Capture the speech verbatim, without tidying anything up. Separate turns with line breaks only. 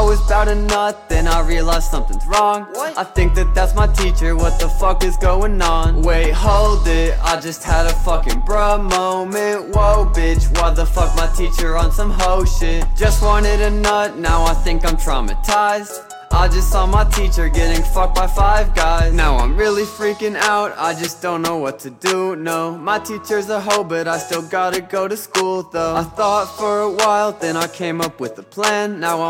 I was about to nut, then I realized something's wrong. What? I think that that's my teacher, what the fuck is going on? Wait, hold it, I just had a fucking bruh moment. Whoa bitch, why the fuck my teacher on some hoe shit? Just wanted a nut, now I think I'm traumatized. I just saw my teacher getting fucked by five guys. Now I'm really freaking out, I just don't know what to do, no. My teacher's a hoe, but I still gotta go to school though. I thought for a while, then I came up with a plan. Now I'm